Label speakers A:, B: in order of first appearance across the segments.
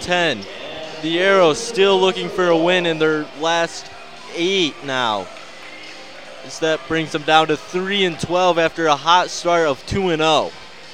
A: 10. The Arrows still looking for a win in their last 8 now. As that brings them down to 3-12 after a hot start of 2-0.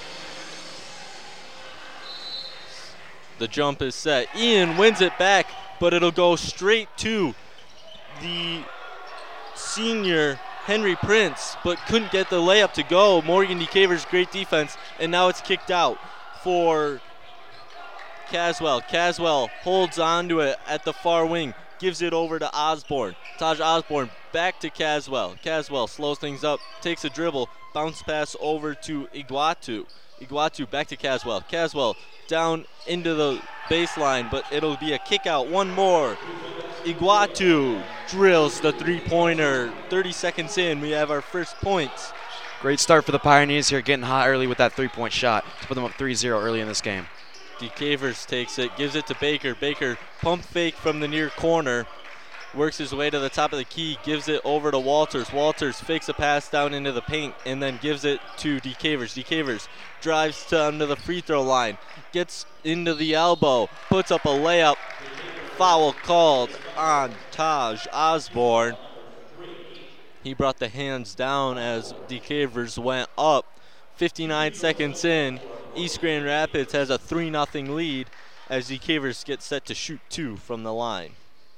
A: The jump is set. Ian wins it back, but it'll go straight to the senior Henry Prince, but couldn't get the layup to go. Morgan DeCavers, great defense, and now it's kicked out for Caswell. Caswell holds on to it at the far wing, gives it over to Osborne. Taj Osborne back to Caswell. Caswell slows things up, takes a dribble, bounce pass over to Iguatu. Iguatu back to Caswell. Caswell down into the baseline, but it'll be a kick out. One more. Iguatu drills the three-pointer. 30 seconds in, we have our first points.
B: Great start for the Pioneers here, getting hot early with that three-point shot to put them up 3-0 early in this game.
A: DeCavers takes it, gives it to Baker. Baker pump fake from the near corner. Works his way to the top of the key, gives it over to Walters. Walters fakes a pass down into the paint and then gives it to DeCavers. DeCavers drives to under the free throw line, gets into the elbow, puts up a layup. Foul called on Taj Osborne. He brought the hands down as DeCavers went up. 59 seconds in, East Grand Rapids has a 3-0 lead as DeCavers gets set to shoot 2 from the line.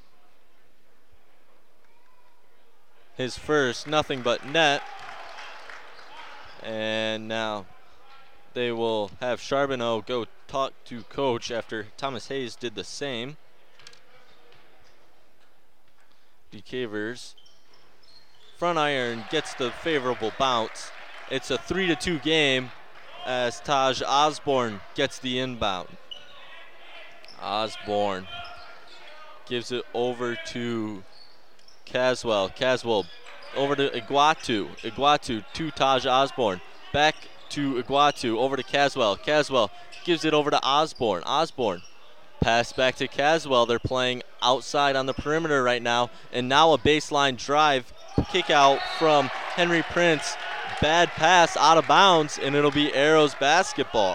A: His first, nothing but net. And now they will have Charbonneau go talk to coach after Thomas Hayes did the same. DeCavers, front iron, gets the favorable bounce. It's a 3-2 game as Taj Osborne gets the inbound. Osborne gives it over to Caswell. Caswell over to Iguatu. Iguatu to Taj Osborne. Back to Iguatu. Over to Caswell. Caswell gives it over to Osborne. Osborne pass back to Caswell. They're playing outside on the perimeter right now. And now a baseline drive. Kick out from Henry Prince. Bad pass out of bounds, and it'll be Arrows basketball.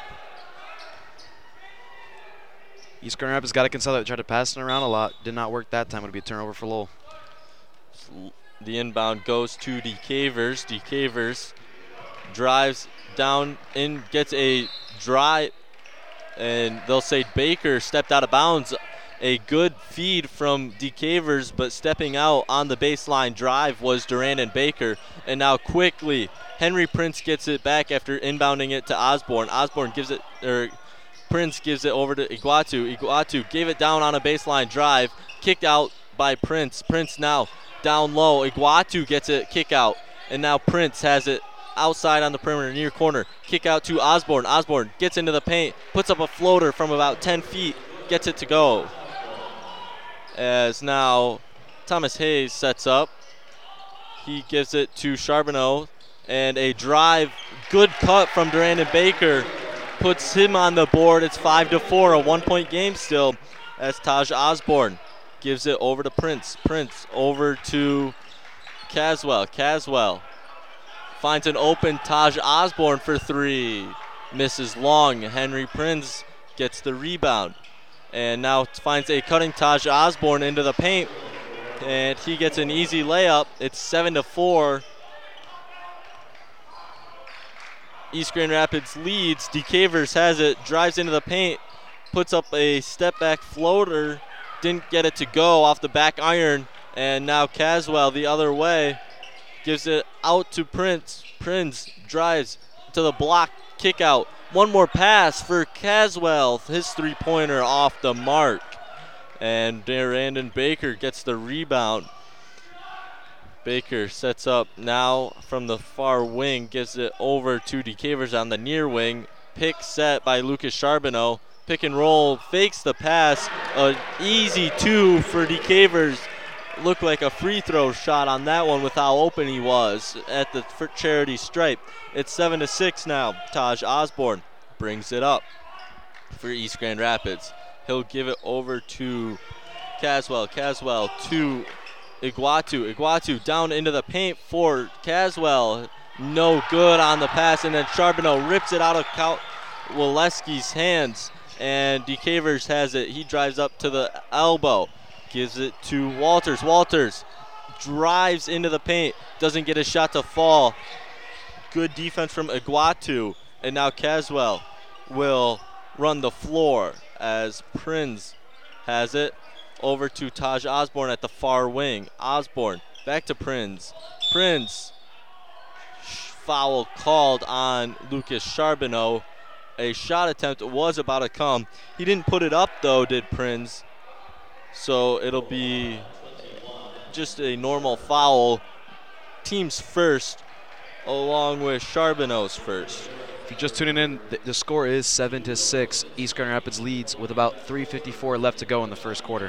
B: East Grand Rapids got to consolidate. Tried to pass it around a lot. Did not work that time. It'll be a turnover for Lowell.
A: The inbound goes to DeCavers. DeCavers drives down in, gets a drive, and they'll say Baker stepped out of bounds. A good feed from DeCavers, but stepping out on the baseline drive was Durand and Baker. And now quickly, Henry Prince gets it back after inbounding it to Osborne. Osborne gives it, or Prince gives it over to Iguatu. Iguatu gave it down on a baseline drive, kicked out by Prince. Prince now down low. Iguatu gets it, kick out, and now Prince has it outside on the perimeter, near corner. Kick out to Osborne. Osborne gets into the paint, puts up a floater from about 10 feet, gets it to go. As now Thomas Hayes sets up. He gives it to Charbonneau, and a drive, good cut from Durand and Baker puts him on the board. It's 5-4, a 1-point game still, as Taj Osborne gives it over to Prince. Prince over to Caswell. Caswell finds an open Taj Osborne for 3. Misses long. Henry Prince gets the rebound. And now finds a cutting Taj Osborne into the paint. And he gets an easy layup. It's 7-4. East Grand Rapids leads. DeCavers has it, drives into the paint, puts up a step back floater. Didn't get it to go off the back iron. And now Caswell the other way gives it out to Prince. Prince drives to the block, kick out. One more pass for Caswell. His three-pointer off the mark. And Durandon Baker gets the rebound. Baker sets up now from the far wing, gives it over to DeCavers on the near wing. Pick set by Lucas Charbonneau. Pick and roll, fakes the pass. An easy 2 for DeCavers. Looked like a free throw shot on that one with how open he was at the charity stripe. It's 7-6 now. Taj Osborne brings it up for East Grand Rapids. He'll give it over to Caswell. Caswell to Iguatu. Iguatu down into the paint for Caswell. No good on the pass, and then Charbonneau rips it out of Waleski's hands. and DeCavers has it. He drives up to the elbow, gives it to Walters. Walters drives into the paint, doesn't get a shot to fall. Good defense from Iguatu, and now Caswell will run the floor as Prinz has it over to Taj Osborne at the far wing. Osborne back to Prinz. Prinz, foul called on Lucas Charbonneau. A shot attempt was about to come. He didn't put it up though, did Prinz. So it'll be just a normal foul. Team's first, along with Charbonneau's first.
B: If you're just tuning in, the score is 7-6. East Grand Rapids leads with about 3:54 left to go in the first quarter.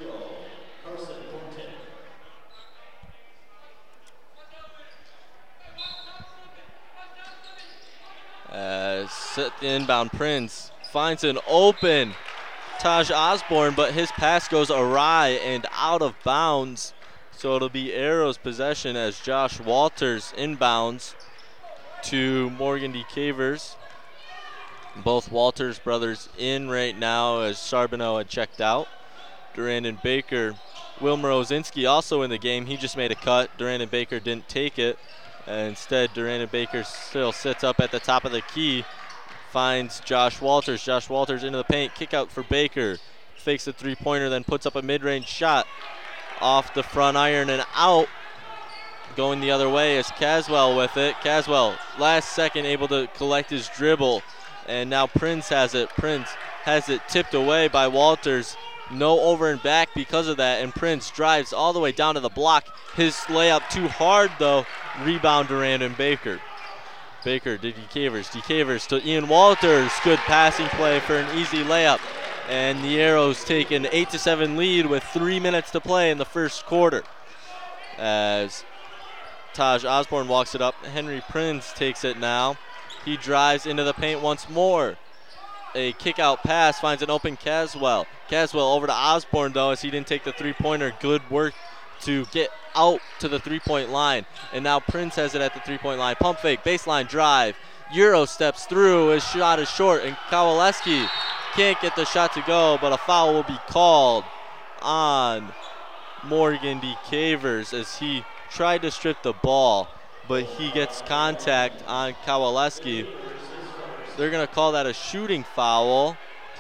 A: Set the inbound. Prinz finds an open Taj Osborne, but his pass goes awry and out of bounds. So it'll be Arrows possession as Josh Walters inbounds to Morgan DeCavers. Both Walters brothers in right now as Charbonneau had checked out. Durandon Baker, Wilmer Ozinski also in the game. He just made a cut. Durandon Baker didn't take it. Instead, Durandon Baker still sits up at the top of the key. Finds Josh Walters. Josh Walters into the paint. Kick out for Baker. Fakes a three-pointer, then puts up a mid-range shot off the front iron and out. Going the other way is Caswell with it. Caswell, last second, able to collect his dribble. And now Prinz has it. Prinz has it tipped away by Walters. No over and back because of that. And Prinz drives all the way down to the block. His layup too hard, though. Rebound Durandon Baker. Baker to DeCavers. DeCavers to Ian Walters. Good passing play for an easy layup. And the Arrows take an 8-7 lead with 3 minutes to play in the first quarter. As Taj Osborne walks it up, Henry Prinz takes it now. He drives into the paint once more. A kick-out pass finds an open Caswell. Caswell over to Osborne, though, as he didn't take the three-pointer. Good work to get out to the three-point line. And now Prinz has it at the three-point line. Pump fake, baseline drive. Euro steps through. His shot is short, and Kowaleski can't get the shot to go, but a foul will be called on Morgan DeCavers as he tried to strip the ball, but he gets contact on Kowaleski. They're going to call that a shooting foul.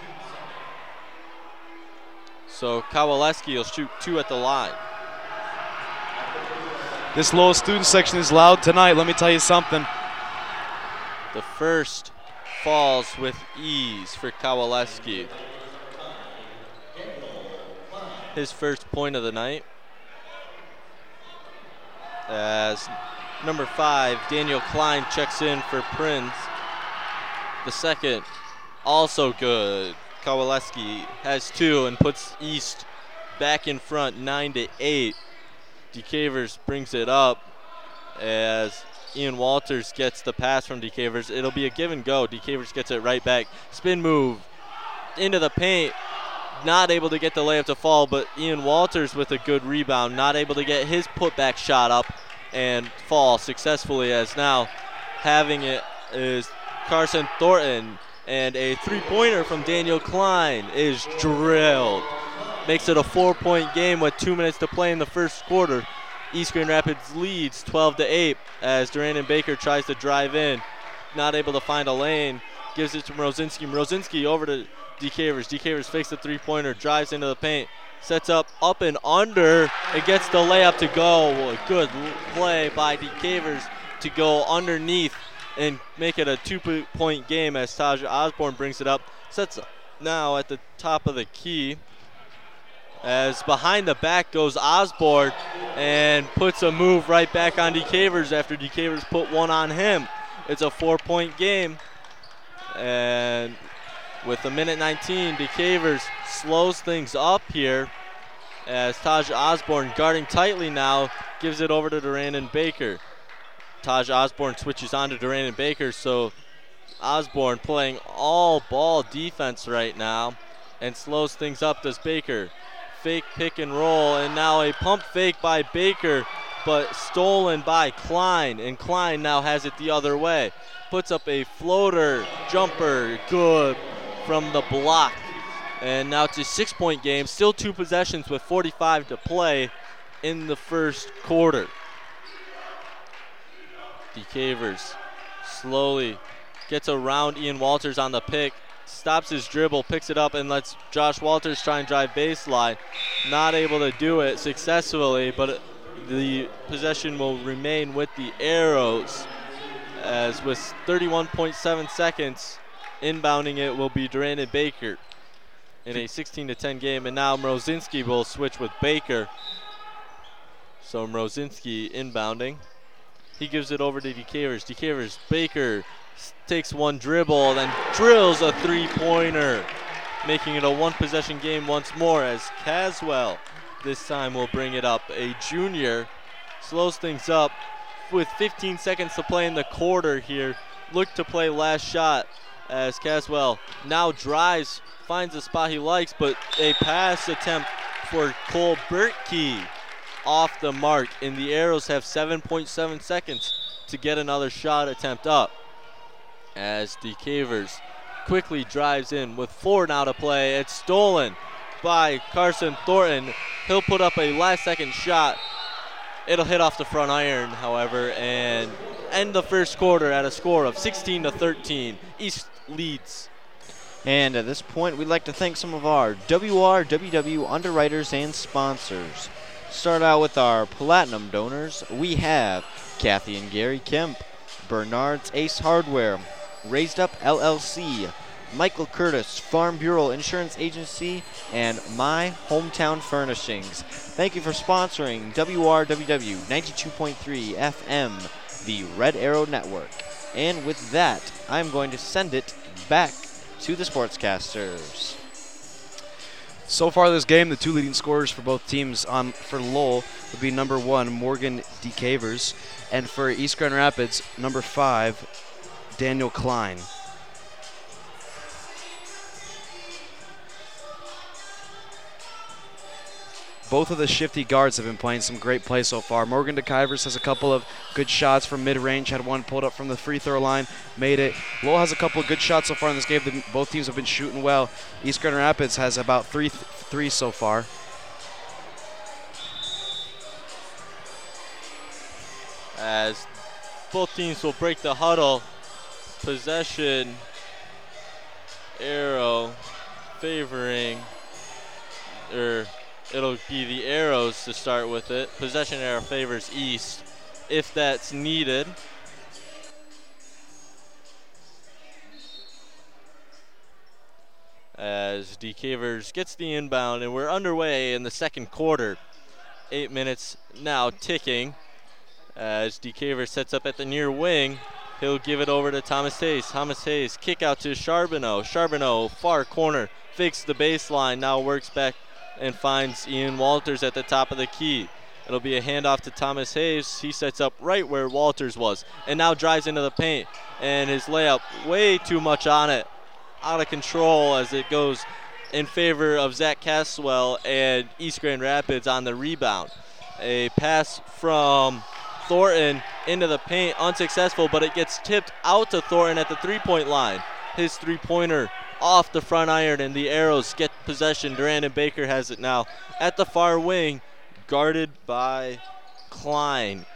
A: So Kowaleski will shoot 2 at the line.
B: This Lowell student section is loud tonight, let me tell you something.
A: The first falls with ease for Kowaleski. His first point of the night. As number 5, Daniel Klein, checks in for Prinz. The second, also good. Kowaleski has 2 and puts East back in front, 9-8. DeCavers brings it up as Ian Walters gets the pass from DeCavers. It'll be a give and go. DeCavers gets it right back. Spin move into the paint. Not able to get the layup to fall, but Ian Walters with a good rebound. Not able to get his putback shot up and fall successfully, as now having it is Carson Thornton. And a three-pointer from Daniel Klein is drilled. Makes it a 4-point game with 2 minutes to play in the first quarter. East Grand Rapids leads 12-8 as Durandon Baker tries to drive in. Not able to find a lane. Gives it to Mrozinski. Mrozinski over to DeCavers. DeCavers fakes the three-pointer, drives into the paint, sets up and under, and gets the layup to go. A good play by DeCavers to go underneath and make it a 2-point game as Taj Osborne brings it up. Sets up now at the top of the key. As behind the back goes Osborne and puts a move right back on DeCavers after DeCavers put one on him. It's a 4-point game. And with a minute 19, DeCavers slows things up here as Taj Osborne, guarding tightly now, gives it over to Durandon Baker. Taj Osborne switches on to Durandon Baker, so Osborne playing all ball defense right now and slows things up. Does Baker. Fake pick and roll, and now a pump fake by Baker, but stolen by Klein, and Klein now has it the other way. Puts up a floater, jumper, good from the block. And now it's a 6-point game. Still 2 possessions with 45 to play in the first quarter. DeCavers slowly gets around Ian Walters on the pick, stops his dribble, picks it up, and lets Josh Walters try and drive baseline. Not able to do it successfully, but the possession will remain with the Arrows, as with 31.7 seconds, inbounding it will be Durandon Baker in a 16-10 game. And now Mrozinski will switch with Baker. So Mrozinski inbounding. He gives it over to DeCavers. DeCavers, Baker takes one dribble, then drills a 3-pointer, making it a 1-possession game once more, as Caswell this time will bring it up. A junior slows things up with 15 seconds to play in the quarter here. Look to play last shot as Caswell now drives, finds a spot he likes, but a pass attempt for Cole Bertkey off the mark, and the Arrows have 7.7 seconds to get another shot attempt up, as DeCavers quickly drives in with 4 now to play. It's stolen by Carson Thornton. He'll put up a last-second shot. It'll hit off the front iron, however, and end the first quarter at a score of 16-13. East leads.
C: And at this point, we'd like to thank some of our WRWW underwriters and sponsors. Start out with our platinum donors. We have Kathy and Gary Kemp, Bernard's Ace Hardware, Raised Up LLC, Michael Curtis, Farm Bureau Insurance Agency, and My Hometown Furnishings. Thank you for sponsoring WRWW 92.3 FM, the Red Arrow Network. And with that, I'm going to send it back to the sportscasters.
B: So far this game, the 2 leading scorers for both teams for Lowell would be number 1, Morgan DeCavers, and for East Grand Rapids, number 5, Daniel Klein. Both of the shifty guards have been playing some great play so far. Morgan DeCavers has a couple of good shots from mid-range, had one pulled up from the free throw line, made it. Lowell has a couple of good shots so far in this game. Both teams have been shooting well. East Grand Rapids has about 3 so far.
A: As both teams will break the huddle. Possession arrow favoring, or it'll be the Arrows to start with it. Possession arrow favors East if that's needed. As DeCavers gets the inbound, and we're underway in the second quarter. 8 minutes now ticking. As DeCavers sets up at the near wing, he'll give it over to Thomas Hayes. Thomas Hayes, kick out to Charbonneau. Charbonneau, far corner, fakes the baseline, now works back and finds Ian Walters at the top of the key. It'll be a handoff to Thomas Hayes. He sets up right where Walters was and now drives into the paint. And his layup, way too much on it. Out of control as it goes in favor of Zach Caswell and East Grand Rapids on the rebound. A pass from Thornton into the paint, unsuccessful, but it gets tipped out to Thornton at the 3-point line. His 3-pointer off the front iron, and the Arrows get possession. Durandon Baker has it now at the far wing, guarded by Klein.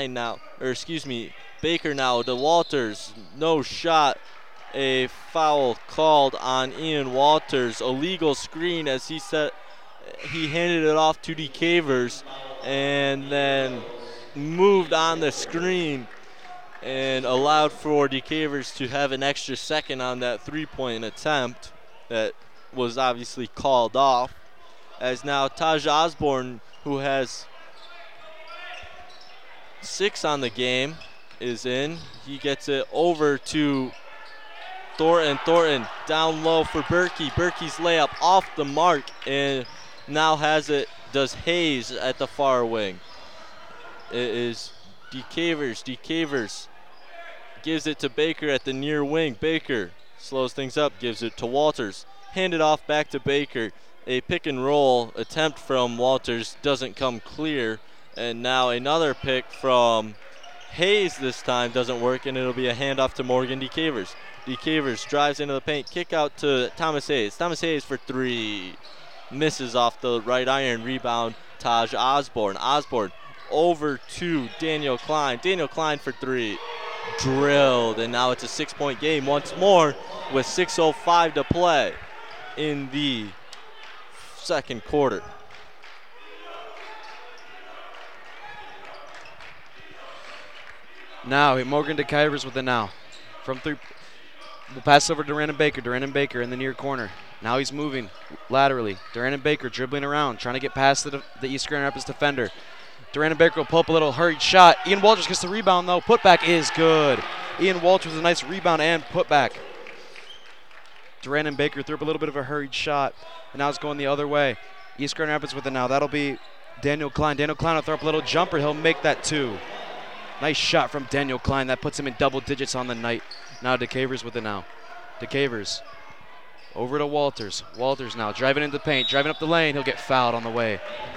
A: Baker now to Walters. No shot. A foul called on Ian Walters. Illegal screen as he handed it off to DeCavers and then moved on the screen and allowed for DeCavers to have an extra second on that 3-point attempt that was obviously called off. As now Taj Osborne, who has 6 on the game, is in. He gets it over to Thornton. Thornton down low for Berkey. Berkey's layup off the mark, and now does Hayes at the far wing. It is DeCavers. DeCavers gives it to Baker at the near wing. Baker slows things up, gives it to Walters. Hand it off back to Baker. A pick and roll attempt from Walters doesn't come clear. And now another pick from Hayes this time doesn't work, and it'll be a handoff to Morgan DeCavers. DeCavers drives into the paint. Kick out to Thomas Hayes. Thomas Hayes for three. Misses off the right iron. Rebound, Taj Osborne. Osborne over to Daniel Klein. Daniel Klein for three. Drilled, and now it's a 6-point game once more with 6:05 to play in the second quarter.
B: Now, Morgan DeKuyvers with it now. From three, we'll pass over to Duran Baker. Duran Baker in the near corner. Now he's moving laterally. Duran Baker dribbling around, trying to get past the East Grand Rapids defender. Duran Baker will pull up a little hurried shot. Ian Walters gets the rebound, though. Putback is good. Ian Walters with a nice rebound and putback. Duran Baker threw up a little bit of a hurried shot, and now it's going the other way. East Grand Rapids with it now. That'll be Daniel Klein. Daniel Klein will throw up a little jumper. He'll make that two. Nice shot from Daniel Klein. That puts him in double digits on the night. Now DeCavers with it now. DeCavers over to Walters. Walters now driving into the paint, driving up the lane. He'll get fouled on the way.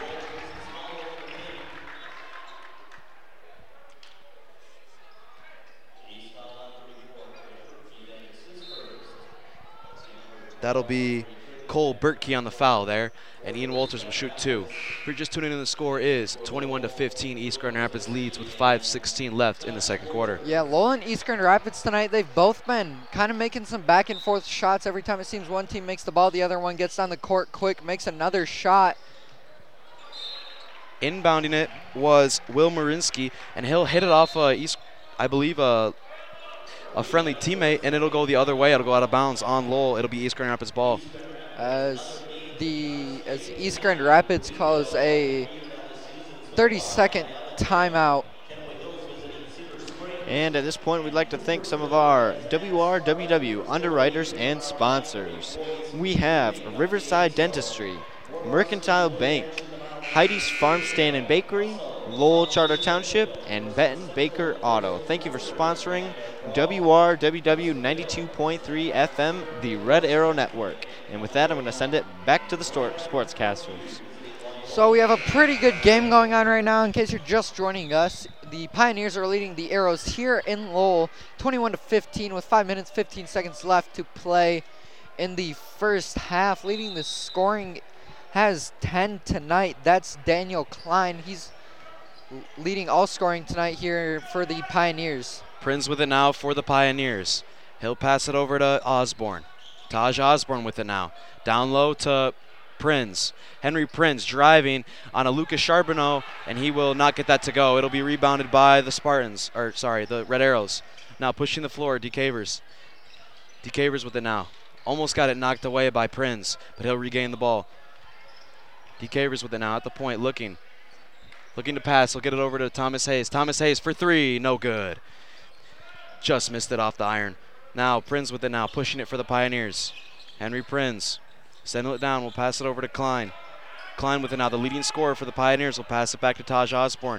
B: That'll be Cole Bertkey on the foul there, and Ian Walters will shoot two. If you're just tuning in, the score is 21-15. East Grand Rapids leads with 5:16 left in the second quarter.
D: Yeah, Lowell and East Grand Rapids tonight, they've both been kind of making some back and forth shots. Every time it seems one team makes the ball, the other one gets down the court quick, makes another shot.
B: Inbounding it was Will Marinsky, and he'll hit it off I believe a friendly teammate, and it'll go the other way. It'll go out of bounds on Lowell. It'll be East Grand Rapids ball.
D: As East Grand Rapids calls a 30-second timeout.
C: And at this point, we'd like to thank some of our WRWW underwriters and sponsors. We have Riverside Dentistry, Mercantile Bank, Heidi's Farm Stand and Bakery, Lowell Charter Township, and Benton Baker Auto. Thank you for sponsoring WRWW 92.3 FM, the Red Arrow Network. And with that, I'm going to send it back to the sportscasters.
D: So we have a pretty good game going on right now. In case you're just joining us, the Pioneers are leading the Arrows here in Lowell 21-15 with 5 minutes 15 seconds left to play in the first half. Leading the scoring has 10 tonight. That's Daniel Klein. He's leading all scoring tonight here for the Pioneers.
B: Prinz with it now for the Pioneers. He'll pass it over to Osborne. Taj Osborne with it now. Down low to Prinz. Henry Prinz driving on a Lucas Charbonneau, and he will not get that to go. It'll be rebounded by the the Red Arrows. Now pushing the floor, DeCavers. DeCavers with it now. Almost got it knocked away by Prinz, but he'll regain the ball. DeCavers with it now at the point, looking to pass. He'll get it over to Thomas Hayes. Thomas Hayes for three, no good. Just missed it off the iron. Now Prinz with it now, pushing it for the Pioneers. Henry Prinz, sending it down. We'll pass it over to Klein. Klein with it now, the leading scorer for the Pioneers. Will pass it back to Taj Osborne.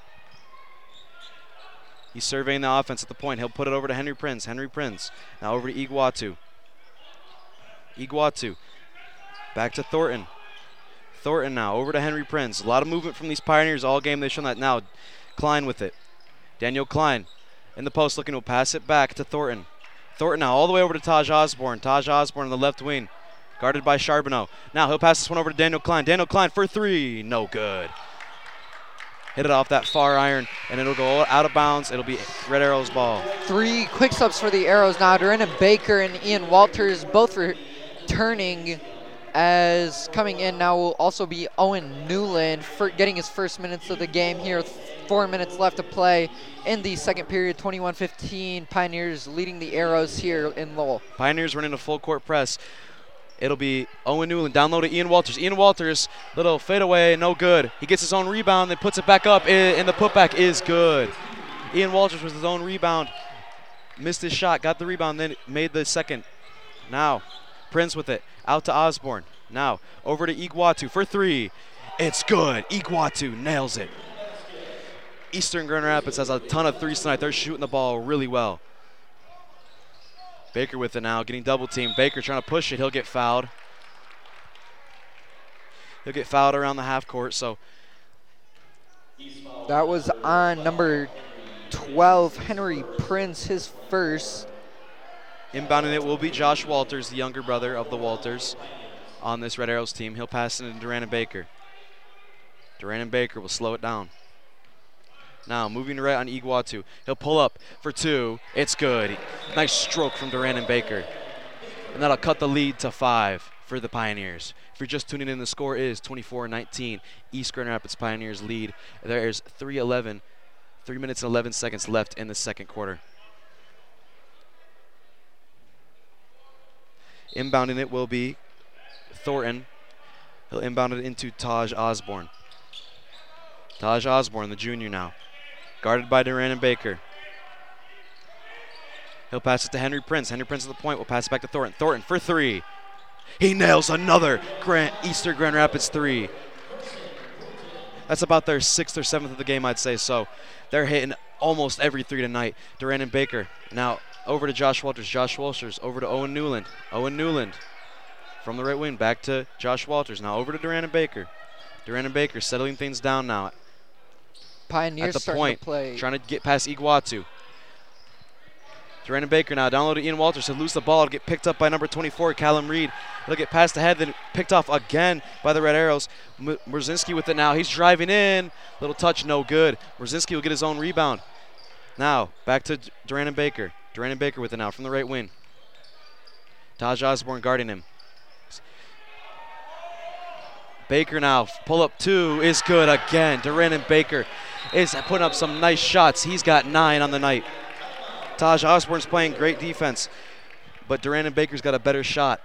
B: He's surveying the offense at the point. He'll put it over to Henry Prinz. Henry Prinz now over to Iguatu. Iguatu back to Thornton. Thornton now over to Henry Prinz. A lot of movement from these Pioneers all game. They've shown that now. Klein with it. Daniel Klein in the post looking to pass it back to Thornton. Thornton now all the way over to Taj Osborne. Taj Osborne on the left wing. Guarded by Charbonneau. Now he'll pass this one over to Daniel Klein. Daniel Klein for three. No good. Hit it off that far iron, and it'll go out of bounds. It'll be Red Arrows ball.
D: 3 quick subs for the Arrows now. Dorinda Baker and Ian Walters both returning. As coming in now will also be Owen Newland for getting his first minutes of the game here with 4 minutes left to play in the second period. 21-15. Pioneers leading the Arrows here in Lowell.
B: Pioneers running a full court press. It'll be Owen Newland down low to Ian Walters. Ian Walters, little fadeaway, no good. He gets his own rebound, then puts it back up, and the putback is good. Ian Walters with his own rebound. Missed his shot, got the rebound, then made the second. Now, Prince with it. Out to Osborne. Now, over to Iguatu for three. It's good. Iguatu nails it. Eastern Grand Rapids has a ton of threes tonight. They're shooting the ball really well. Baker with it now, getting double teamed. Baker trying to push it. He'll get fouled. He'll get fouled around the half court, so.
D: That was on number 12, Henry Prince, his first.
B: Inbounding it will be Josh Walters, the younger brother of the Walters on this Red Arrows team. He'll pass it into Duran Baker. Duran Baker will slow it down. Now moving right on Iguatu. He'll pull up for two. It's good. Nice stroke from Duran Baker. And that'll cut the lead to 5 for the Pioneers. If you're just tuning in, the score is 24-19. East Grand Rapids Pioneers lead. There is 3 minutes and 11 seconds left in the second quarter. Inbounding it will be Thornton. He'll inbound it into Taj Osborne. Taj Osborne, the junior now. Guarded by Duran Baker. He'll pass it to Henry Prince. Henry Prince at the point will pass it back to Thornton. Thornton for 3. He nails another Eastern Grand Rapids 3. That's about their 6th or 7th of the game, I'd say. So they're hitting almost every 3 tonight. Duran Baker now over to Josh Walters. Josh Walters over to Owen Newland. Owen Newland from the right wing back to Josh Walters. Now over to Duran Baker. Duran Baker settling things down now.
D: Pioneers
B: at the
D: starting
B: point,
D: to play.
B: trying to get past Iguatu. Duran Baker now down low to Ian Walters. He'll lose the ball. It'll get picked up by number 24, Callum Reed. It'll get past the head, then picked off again by the Red Arrows. Mrzinski with it now. He's driving in. Little touch, no good. Mrzinski will get his own rebound. Now, back to Duran Baker. Duran Baker with it now from the right wing. Taj Osborne guarding him. Baker now, pull up 2 is good again. Duran Baker is putting up some nice shots. He's got 9 on the night. Taj Osborne's playing great defense, but Duran Baker's got a better shot.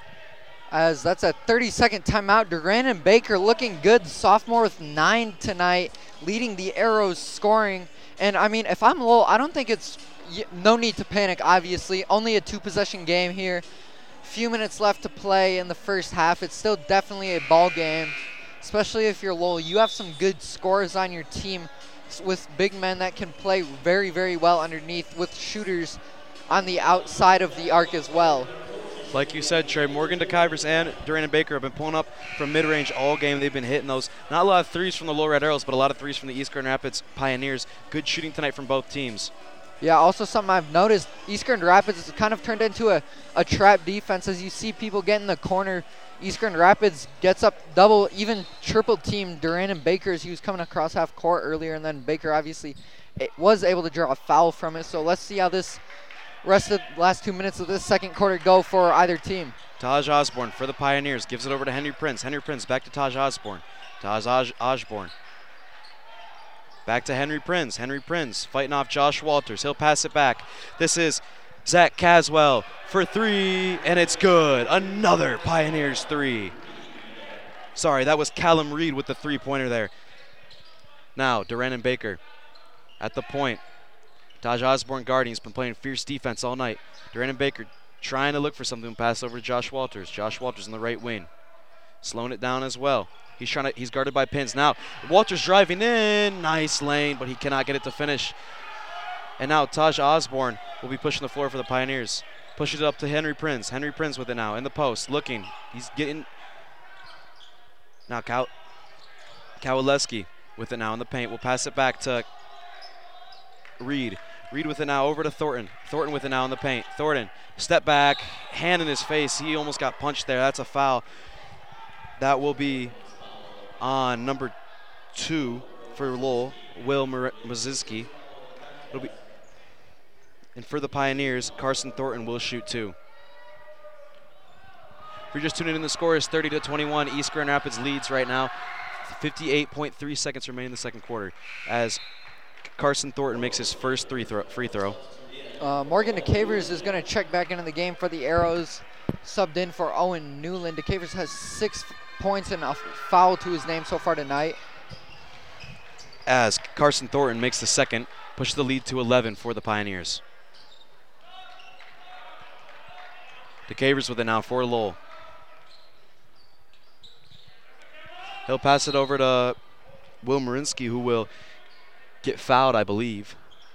D: As that's a 30-second timeout. Duran Baker looking good. Sophomore with 9 tonight, leading the Arrows scoring. And I mean, if I'm Lowell, I don't think it's no need to panic, obviously. Only a 2-possession game here. Few minutes left to play in the first half. It's still definitely a ball game, especially if you're Lowell. You have some good scorers on your team with big men that can play very, very well underneath, with shooters on the outside of the arc as well.
B: Like you said, Trey, Morgan DeKuyvers and Duran Baker have been pulling up from mid-range all game. They've been hitting those. Not a lot of threes from the Low Red Arrows, but a lot of threes from the East Grand Rapids Pioneers. Good shooting tonight from both teams.
D: Yeah, also something I've noticed, East Grand Rapids has kind of turned into a trap defense. As you see people get in the corner, East Grand Rapids gets up double, even triple team Duran Baker as he was coming across half court earlier, and then Baker obviously was able to draw a foul from it. So let's see how this rest of the last 2 minutes of this second quarter go for either team.
B: Taj Osborne for the Pioneers gives it over to Henry Prince. Henry Prince back to Taj Osborne. Taj Osborne. Back to Henry Prince. Henry Prince fighting off Josh Walters. He'll pass it back. This is Zach Caswell for 3, and it's good. Another Pioneers 3. Sorry, that was Callum Reed with the 3-pointer there. Now, Duran Baker at the point. Taj Osborne guarding. He's been playing fierce defense all night. Duran Baker trying to look for something to pass over to Josh Walters. Josh Walters in the right wing. Slowing it down as well. He's guarded by Pins. Now, Walters driving in. Nice lane, but he cannot get it to finish. And now Taj Osborne will be pushing the floor for the Pioneers. Pushes it up to Henry Prince. Henry Prince with it now in the post. Looking. He's getting. Now Kowaleski with it now in the paint. We'll pass it back to Reed. Reed with it now over to Thornton. Thornton with it now in the paint. Thornton, step back, hand in his face. He almost got punched there. That's a foul. That will be on number 2 for Lowell, Will Mrzinski. It'll be, and for the Pioneers, Carson Thornton will shoot 2. If you're just tuning in, the score is 30-21. East Grand Rapids leads right now. 58.3 seconds remain in the second quarter as Carson Thornton makes his first free throw.
D: Morgan DeCavers is going to check back into the game for the Arrows, subbed in for Owen Newland. DeCavers has 6 points and a foul to his name so far tonight.
B: As Carson Thornton makes the second, pushes the lead to 11 for the Pioneers. DeCavers with it now for Lowell. He'll pass it over to Will Marinsky, who will get fouled, I believe,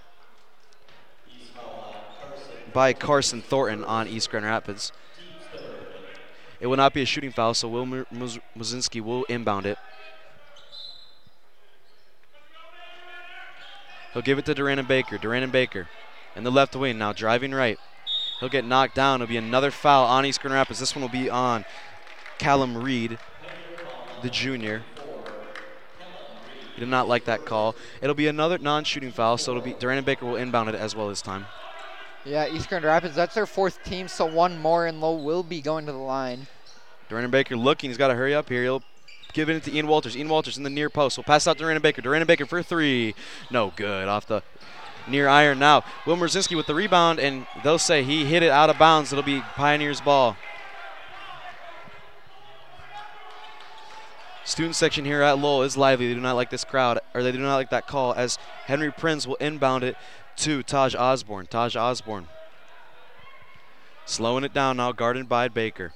B: by Carson Thornton on East Grand Rapids. It will not be a shooting foul, so Will Mrzinski will inbound it. He'll give it to Duran Baker. Duran Baker in the left wing now, driving right. He'll get knocked down. It'll be another foul on East Grand Rapids. This one will be on Callum Reed, the junior. He did not like that call. It'll be another non-shooting foul, so it'll be Duran and Baker will inbound it as well this time.
D: Yeah, East Grand Rapids, that's their 4th team, so one more and Lowell will be going to the line.
B: Duran and Baker looking. He's got to hurry up here. He'll give it to Ian Walters. Ian Walters in the near post. Will pass out Duran and Baker. Duran and Baker for 3. No good. Off the near iron now. Will Merzinski with the rebound, and they'll say he hit it out of bounds. It'll be Pioneers' ball. Student section here at Lowell is lively. They do not like this crowd, or they do not like that call, as Henry Prinz will inbound it to Taj Osborne. Taj Osborne slowing it down now, guarded by Baker.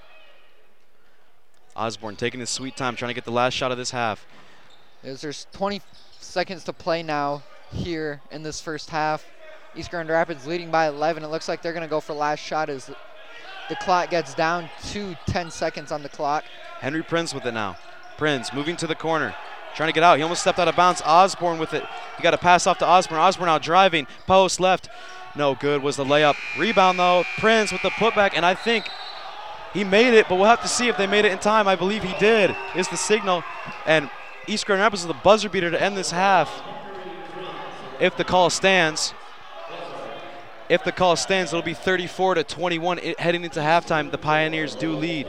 B: Osborne taking his sweet time, trying to get the last shot of this half.
D: There's 20 seconds to play now here in this first half. East Grand Rapids leading by 11. It looks like they're going to go for last shot as the clock gets down to 10 seconds on the clock.
B: Henry Prinz with it now. Prinz moving to the corner, trying to get out. He almost stepped out of bounds. Osborne with it. He got a pass off to Osborne. Osborne now driving. Post left. No good was the layup. Rebound though. Prinz with the putback, and I think he made it, but we'll have to see if they made it in time. I believe he did, is the signal. And East Grand Rapids with the buzzer beater to end this half. If the call stands. If the call stands, it'll be 34-21 heading into halftime. The Pioneers do lead.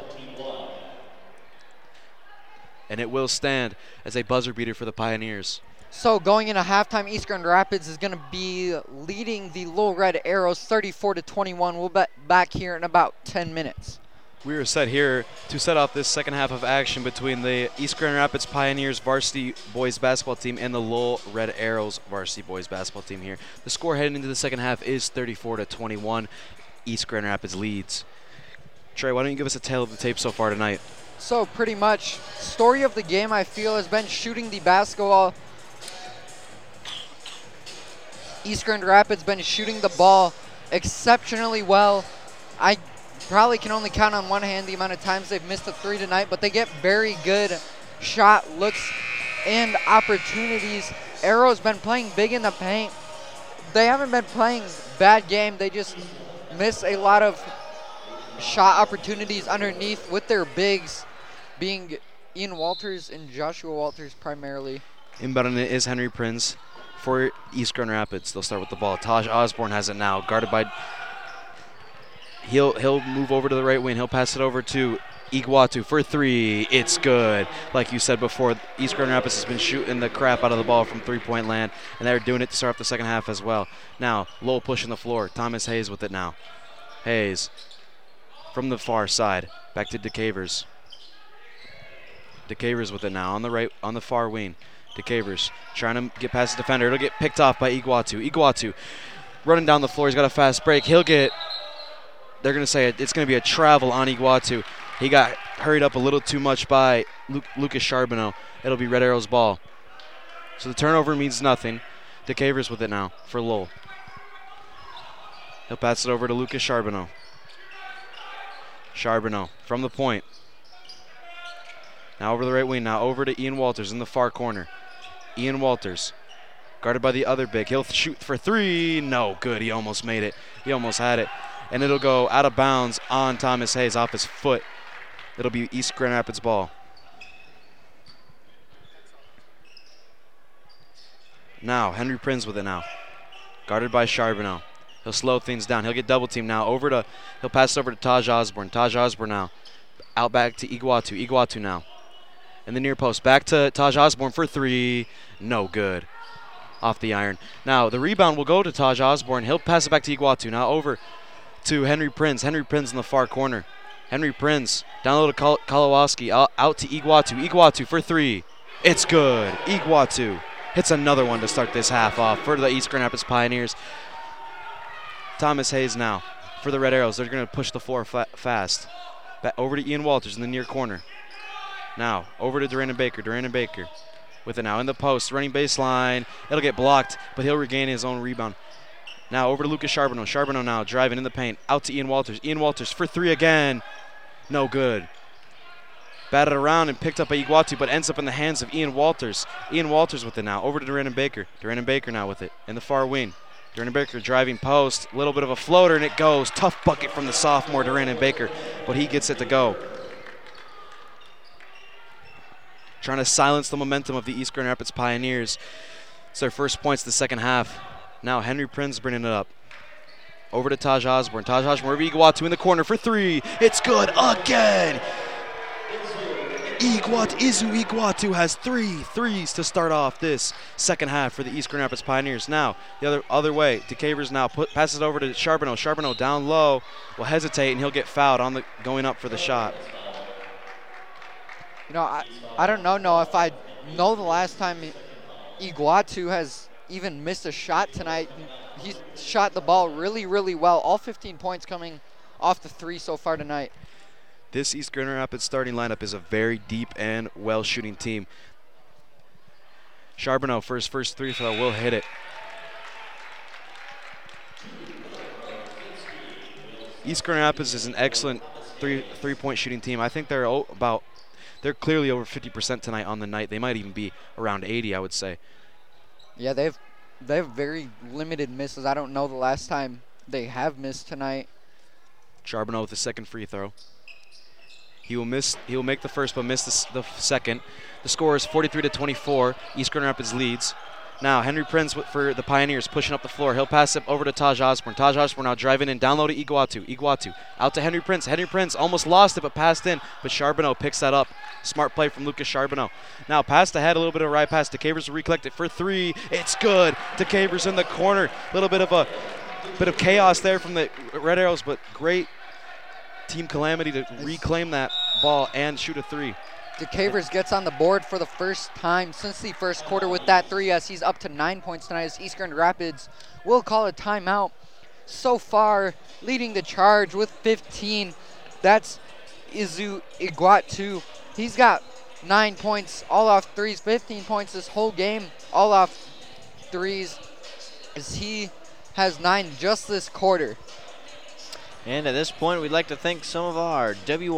B: And it will stand as a buzzer beater for the Pioneers.
D: So going into halftime, East Grand Rapids is going to be leading the Lowell Red Arrows 34-21. We'll be back here in about 10 minutes.
B: We are set here to set off this second half of action between the East Grand Rapids Pioneers varsity boys basketball team and the Lowell Red Arrows varsity boys basketball team here. The score heading into the second half is 34-21. East Grand Rapids leads. Trey, why don't you give us a tale of the tape so far tonight?
D: So pretty much, story of the game I feel has been shooting the basketball. East Grand Rapids been shooting the ball exceptionally well. I probably can only count on one hand the amount of times they've missed a 3 tonight, but they get very good shot looks and opportunities. Arrow's been playing big in the paint. They haven't been playing bad game. They just miss a lot of shot opportunities underneath with their bigs being Ian Walters and Joshua Walters primarily.
B: Inbounding it is Henry Prinz for East Grand Rapids. They'll start with the ball. Taj Osborne has it now, guarded by. He'll move over to the right wing. He'll pass it over to Iguatu for 3. It's good. Like you said before, East Grand Rapids has been shooting the crap out of the ball from three-point land, and they're doing it to start off the second half as well. Now, Lowell pushing the floor. Thomas Hayes with it now. Hayes from the far side. Back to DeCavers. DeCavers with it now on the right, on the far wing. DeCavers trying to get past the defender. It'll get picked off by Iguatu. Iguatu running down the floor. He's got a fast break. He'll get. They're going to say it's going to be a travel on Iguatu. He got hurried up a little too much by Lucas Charbonneau. It'll be Red Arrow's ball. So the turnover means nothing. DeCavers with it now for Lowell. He'll pass it over to Lucas Charbonneau. Charbonneau from the point. Now over the right wing. Now over to Ian Walters in the far corner. Ian Walters guarded by the other big. He'll shoot for 3. No good. He almost made it. He almost had it. And it'll go out of bounds on Thomas Hayes off his foot. It'll be East Grand Rapids ball. Now, Henry Prinz with it now. Guarded by Charbonneau. He'll slow things down. He'll get double teamed now. He'll pass it over to Taj Osborne. Taj Osborne now. Out back to Iguatu. Iguatu now. In the near post. Back to Taj Osborne for 3. No good. Off the iron. Now, the rebound will go to Taj Osborne. He'll pass it back to Iguatu. Now over to Henry Prinz. Henry Prinz in the far corner. Henry Prinz down low to Kolowaski. Out to Iguatu. Iguatu for 3. It's good. Iguatu hits another one to start this half off for the East Grand Rapids Pioneers. Thomas Hayes now for the Red Arrows. They're going to push the floor fast. Back over to Ian Walters in the near corner. Now over to Duran and Baker. Duran and Baker with it now in the post. Running baseline. It'll get blocked, but he'll regain his own rebound. Now over to Lucas Charbonneau. Charbonneau now driving in the paint. Out to Ian Walters. Ian Walters for 3 again. No good. Batted around and picked up by Iguatu, but ends up in the hands of Ian Walters. Ian Walters with it now. Over to Duran and Baker. Duran and Baker now with it in the far wing. Duran Baker driving post, a little bit of a floater, and it goes. Tough bucket from the sophomore Duran Baker, but he gets it to go. Trying to silence the momentum of the East Grand Rapids Pioneers. It's their first points of the second half. Now Henry Prinz bringing it up. Over to Taj Osborne. Taj Osborne, Iguatu in the corner for three. It's good again. Izu Iguatu has 3 threes to start off this second half for the East Grand Rapids Pioneers. Now, the other way, DeCavers now passes it over to Charbonneau. Charbonneau down low, will hesitate, and he'll get fouled on the going up for the shot.
D: You know, I don't know if I know the last time Iguatu has even missed a shot tonight. He's shot the ball really, really well. All 15 points coming off the three so far tonight.
B: This East Grand Rapids starting lineup is a very deep and well-shooting team. Charbonneau for his first three throw will hit it. East Grand Rapids is an excellent three-point shooting team. I think they're clearly over 50% tonight on the night. They might even be around 80, I would say.
D: Yeah, they have very limited misses. I don't know the last time they have missed tonight.
B: Charbonneau with the second free throw. He will make the first, but miss the second. The score is 43-24. East Grand Rapids leads. Now Henry Prinz for the Pioneers pushing up the floor. He'll pass it over to Taj Osborne. Taj Osborne now driving in, down low to Iguatu. Iguatu out to Henry Prinz. Henry Prinz almost lost it, but passed in. But Charbonneau picks that up. Smart play from Lucas Charbonneau. Now passed ahead, a little bit of a right pass. DeCavers will recollect it for three. It's good. DeCavers in the corner. A little bit of chaos there from the Red Arrows, but great team calamity to reclaim that ball and shoot a three.
D: DeCavers gets on the board for the first time since the first quarter with that three, as he's up to 9 points tonight, as East Grand Rapids will call a timeout. So far, leading the charge with 15, that's Izu Iguatu. He's got 9 points, all off threes, 15 points this whole game, all off threes, as he has 9 just this quarter.
C: And at this point, we'd like to thank some of our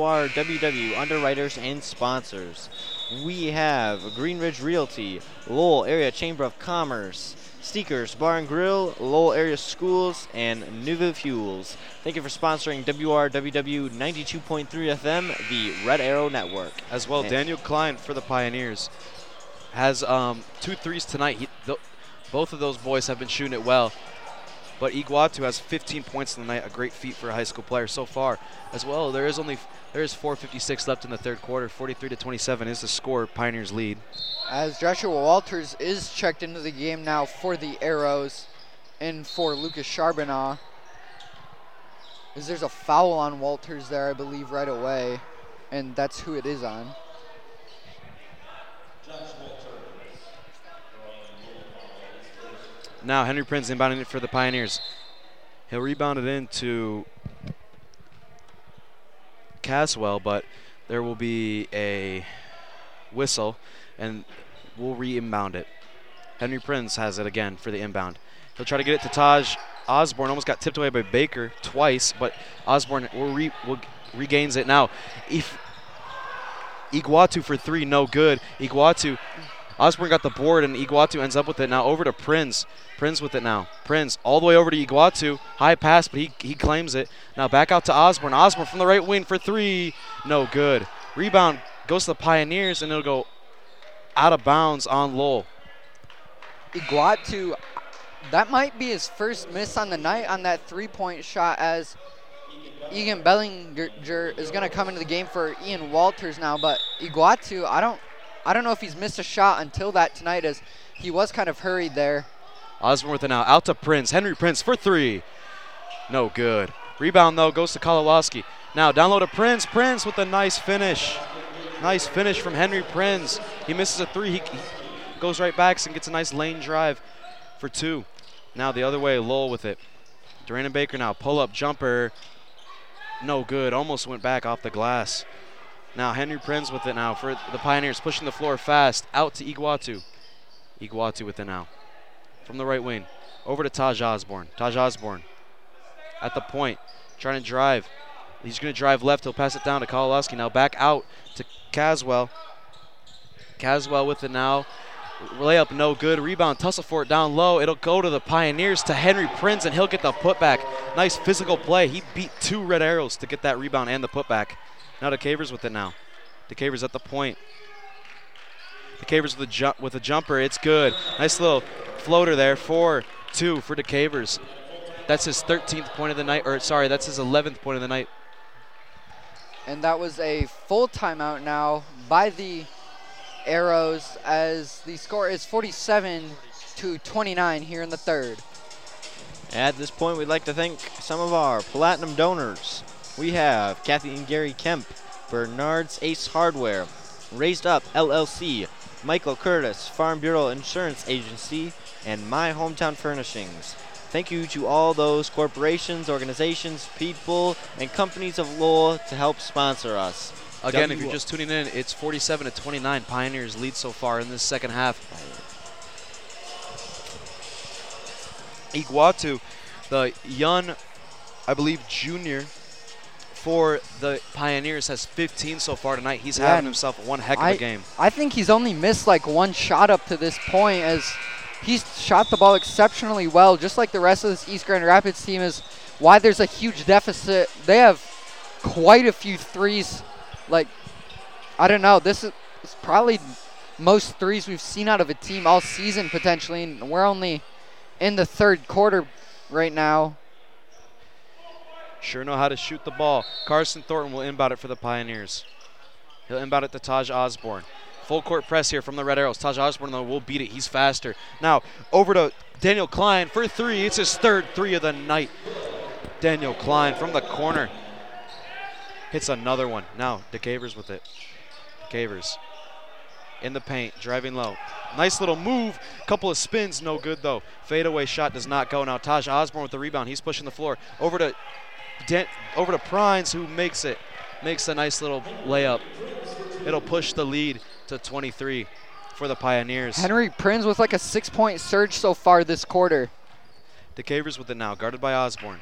C: WRWW underwriters and sponsors. We have Green Ridge Realty, Lowell Area Chamber of Commerce, Steakers Bar and Grill, Lowell Area Schools, and Nuva Fuels. Thank you for sponsoring WRWW 92.3 FM, the Red Arrow Network.
B: As well, Daniel Klein for the Pioneers has 2 threes tonight. Both of those boys have been shooting it well. But Iguatu has 15 points in the night, a great feat for a high school player so far. As well, there is 4:56 left in the third quarter. 43-27 is the score. Pioneers lead.
D: As Joshua Walters is checked into the game now for the Arrows and for Lucas Charbonneau. As there's a foul on Walters there, I believe, right away. And that's who it is on.
B: Now Henry Prinz inbounding it for the Pioneers. He'll rebound it into Caswell, but there will be a whistle, and we'll re-inbound it. Henry Prinz has it again for the inbound. He'll try to get it to Taj Osborne. Almost got tipped away by Baker twice, but Osborne regains it now. If Iguatu for three, no good. Osborne got the board, and Iguatu ends up with it. Now over to Prinz. Prinz with it now. Prinz all the way over to Iguatu. High pass, but he claims it. Now back out to Osborne. Osborne from the right wing for three. No good. Rebound goes to the Pioneers, and it'll go out of bounds on Lowell.
D: Iguatu, that might be his first miss on the night on that three-point shot, as Egan Bellinger is going to come into the game for Ian Walters now. But Iguatu, I don't know if he's missed a shot until that tonight, as he was kind of hurried there.
B: Osborne with it now. Out to Prinz. Henry Prinz for three. No good. Rebound, though, goes to Kolowski. Now down low to Prinz. Prinz with a nice finish. Nice finish from Henry Prinz. He misses a three. He goes right back and gets a nice lane drive for two. Now the other way, Lowell with it. Duran Baker now. Pull-up jumper. No good. Almost went back off the glass. Now Henry Prinz with it now for the Pioneers, pushing the floor fast. Out to Iguatu. Iguatu with it now. From the right wing. Over to Taj Osborne. Taj Osborne at the point, trying to drive. He's going to drive left. He'll pass it down to Kolowski. Now back out to Caswell. Caswell with it now. Layup no good. Rebound, tussle for it down low. It'll go to the Pioneers, to Henry Prinz, and he'll get the putback. Nice physical play. He beat 2 Red Arrows to get that rebound and the putback. Now DeCavers with it now. DeCavers at the point. DeCavers with a jumper. It's good. Nice little floater there. 4-2 for DeCavers. That's his 13th point of the night. Or sorry, that's his 11th point of the night.
D: And that was a full timeout now by the Arrows, as the score is 47-29 here in the third.
C: At this point, we'd like to thank some of our platinum donors. We have Kathy and Gary Kemp, Bernard's Ace Hardware, Raised Up LLC, Michael Curtis, Farm Bureau Insurance Agency, and My Hometown Furnishings. Thank you to all those corporations, organizations, people, and companies of Lowell to help sponsor us.
B: Again, if you're just tuning in, it's 47-29. Pioneers lead so far in this second half. Iguatu, the young, I believe, junior for the Pioneers, has 15 so far tonight. He's having himself one heck of a game.
D: I think he's only missed like one shot up to this point, as he's shot the ball exceptionally well, just like the rest of this East Grand Rapids team, is why there's a huge deficit. They have quite a few threes. Like, I don't know, this is probably most threes we've seen out of a team all season potentially, and we're only in the third quarter right now.
B: Sure know how to shoot the ball. Carson Thornton will inbound it for the Pioneers. He'll inbound it to Taj Osborne. Full court press here from the Red Arrows. Taj Osborne, though, will beat it. He's faster. Now, over to Daniel Klein for 3. It's his third 3 of the night. Daniel Klein from the corner hits another one. Now, DeCavers with it. DeCavers in the paint, driving low. Nice little move. Couple of spins, no good, though. Fadeaway shot does not go. Now, Taj Osborne with the rebound. He's pushing the floor. Over to Prines, who makes it. Makes a nice little layup. It'll push the lead to 23 for the Pioneers.
D: Henry Prinz with like a 6-point surge so far this quarter.
B: DeCavers with it now, guarded by Osborne.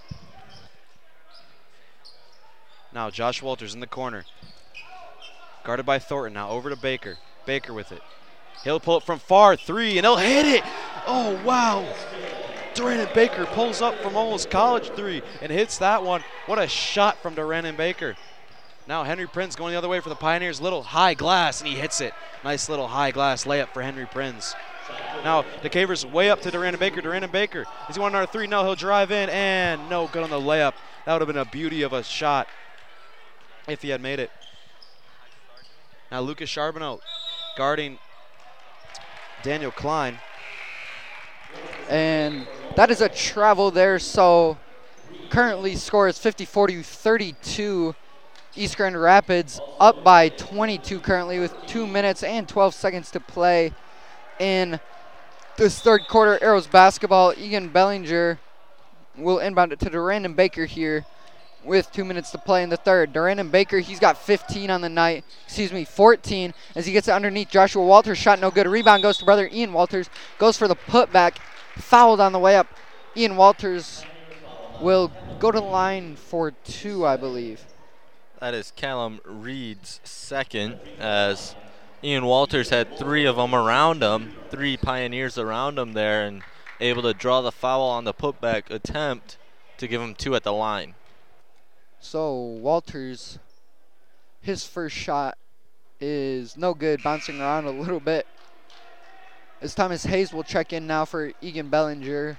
B: Now Josh Walters in the corner. Guarded by Thornton. Now over to Baker. Baker with it. He'll pull it from far, 3, and he'll hit it. Oh, wow. Duran Baker pulls up from almost college 3 and hits that one. What a shot from Duran Baker. Now Henry Prinz going the other way for the Pioneers. Little high glass, and he hits it. Nice little high glass layup for Henry Prinz. Now DeCavers way up to Duran Baker. Duran Baker, does he want another 3? No, he'll drive in, and no good on the layup. That would have been a beauty of a shot if he had made it. Now Lucas Charbonneau guarding Daniel Klein.
D: And that is a travel there, so currently score is 54-32. East Grand Rapids up by 22 currently with 2 minutes and 12 seconds to play in this third quarter. Arrows basketball. Egan Bellinger will inbound it to Duran Baker here with 2 minutes to play in the third. Duran Baker, he's got 15 on the night. 14 as he gets it underneath Joshua Walters. Shot no good. Rebound goes to brother Ian Walters. Goes for the putback. Fouled on the way up. Ian Walters will go to the line for 2, I believe.
A: That is Callum Reed's second, as Ian Walters had 3 of them around him, 3 Pioneers around him there, and able to draw the foul on the putback attempt to give him 2 at the line.
D: So Walters, his first shot is no good, bouncing around a little bit. As Thomas Hayes will check in now for Egan Bellinger.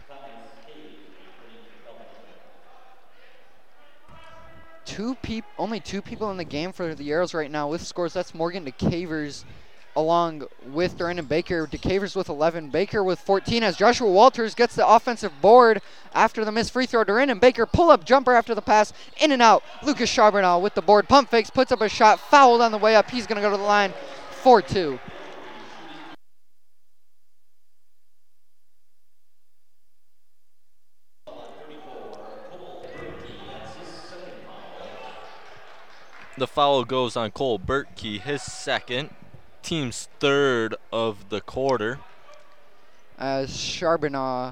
D: Only two people in the game for the Arrows right now with scores. That's Morgan DeCavers along with Duran Baker. DeCavers with 11, Baker with 14 as Joshua Walters gets the offensive board after the missed free throw. Duran Baker pull-up jumper after the pass, in and out. Lucas Charbonneau with the board, pump fakes, puts up a shot, fouled on the way up. He's going to go to the line, 4-2.
A: The foul goes on Cole Bertkey, his second, team's third of the quarter.
D: As Charbonneau's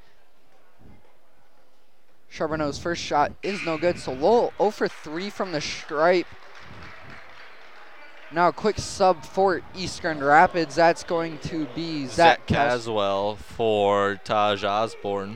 D: first shot is no good, so Lowell 0 for 3 from the stripe. Now a quick sub for East Grand Rapids. That's going to be
A: Zach Caswell for Taj Osborne.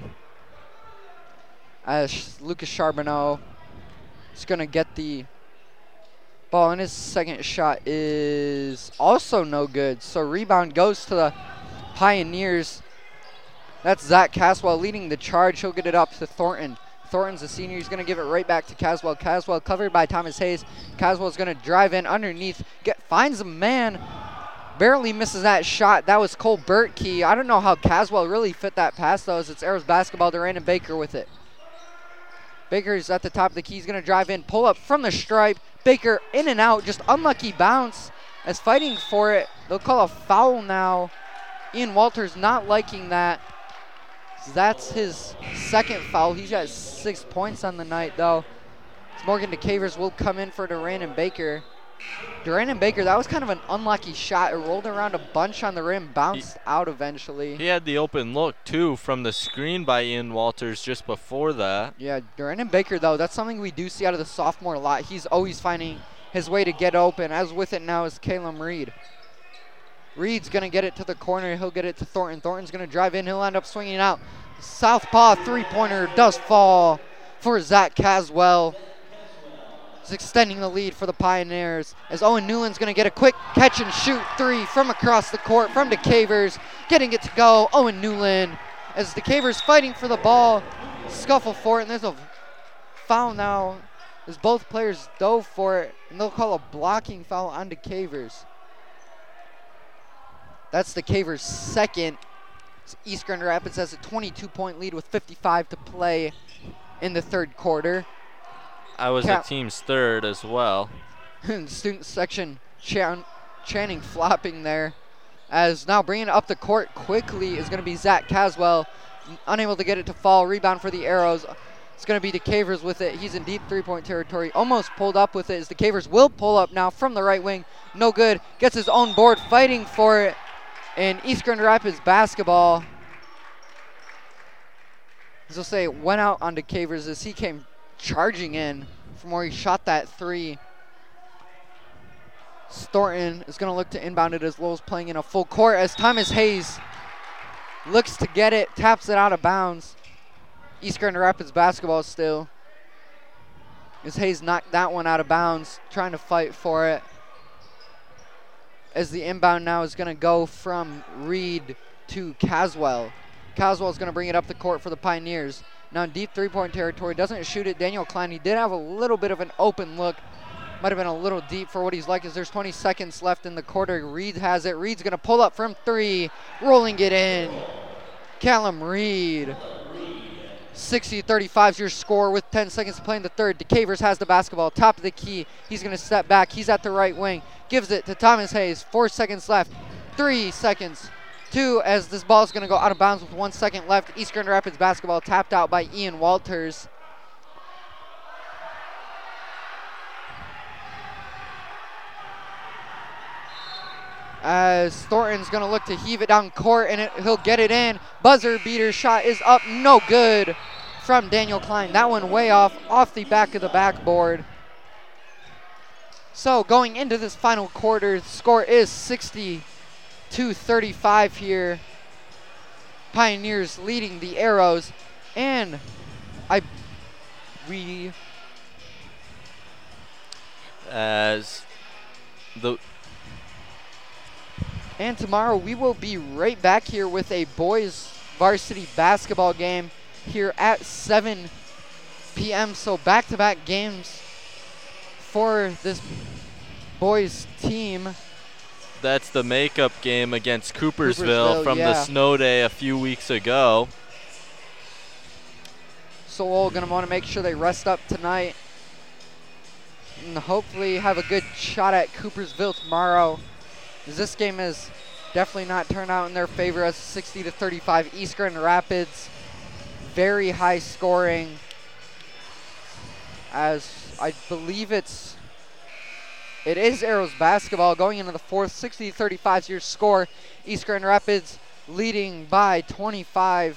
D: As Lucas Charbonneau is going to get the ball, and his second shot is also no good. So rebound goes to the Pioneers. That's Zach Caswell leading the charge. He'll get it up to Thornton. Thornton's a senior. He's going to give it right back to Caswell. Caswell covered by Thomas Hayes. Caswell's going to drive in underneath. Finds a man. Barely misses that shot. That was Cole Bertkey. I don't know how Caswell really fit that pass, though, as it's Arrows basketball. Durandon Baker with it. Baker's at the top of the key. He's going to drive in. Pull up from the stripe. Baker in and out. Just unlucky bounce. As fighting for it. They'll call a foul now. Ian Walters not liking that. That's his second foul. He's got 6 points on the night, though. Morgan DeCavers will come in for Durandon Baker. Durandon Baker, that was kind of an unlucky shot. It rolled around a bunch on the rim, bounced out eventually.
A: He had the open look, too, from the screen by Ian Walters just before that.
D: Yeah, Durandon Baker, though, that's something we do see out of the sophomore a lot. He's always finding his way to get open. As with it now is Caleb Reed. Reed's going to get it to the corner. He'll get it to Thornton. Thornton's going to drive in. He'll end up swinging out. Southpaw three-pointer does fall for Zach Caswell. He's extending the lead for the Pioneers as Owen Newland's going to get a quick catch and shoot three from across the court from DeCavers. Getting it to go, Owen Newland. As DeCavers fighting for the ball, scuffle for it, and there's a foul now as both players dove for it, and they'll call a blocking foul on DeCavers. That's DeCavers' second. East Grand Rapids has a 22-point lead with 55 to play in the third quarter.
A: I was the team's third as well.
D: Student section chanting, flopping there. As now bringing it up the court quickly is going to be Zach Caswell. Unable to get it to fall. Rebound for the Arrows. It's going to be DeCavers with it. He's in deep three-point territory. Almost pulled up with it as DeCavers will pull up now from the right wing. No good. Gets his own board, fighting for it. And East Grand Rapids basketball, as I'll say, went out on DeCavers as he came charging in from where he shot that three. Thornton is going to look to inbound it as Lowell's playing in a full court as Thomas Hayes looks to get it, taps it out of bounds. East Grand Rapids basketball still. As Hayes knocked that one out of bounds, trying to fight for it. As the inbound now is going to go from Reed to Caswell. Caswell's going to bring it up the court for the Pioneers. Now in deep three-point territory, doesn't shoot it. Daniel Klein, he did have a little bit of an open look. Might have been a little deep for what he's like as there's 20 seconds left in the quarter. Reed has it. Reed's going to pull up from three, rolling it in. Callum Reed. 60-35 is your score with 10 seconds to play in the third. DeCavers has the basketball, top of the key. He's going to step back. He's at the right wing. Gives it to Thomas Hayes. 4 seconds left. 3 seconds. 2 as this ball is going to go out of bounds with 1 second left. East Grand Rapids basketball tapped out by Ian Walters. As Thornton's going to look to heave it down court, and he'll get it in. Buzzer beater shot is up, no good from Daniel Klein. That one way off the back of the backboard. So going into this final quarter, the score is 60-35 here. Pioneers leading the Arrows, and And tomorrow we will be right back here with a boys varsity basketball game here at 7 p.m. So back-to-back games for this boys team.
A: That's the makeup game against Coopersville from the snow day a few weeks ago.
D: So we're going to want to make sure they rest up tonight and hopefully have a good shot at Coopersville tomorrow. This game has definitely not turned out in their favor as 60-35 East Grand Rapids. Very high scoring, as I believe it is Arrows basketball going into the fourth. 60-35 is your score. East Grand Rapids leading by 25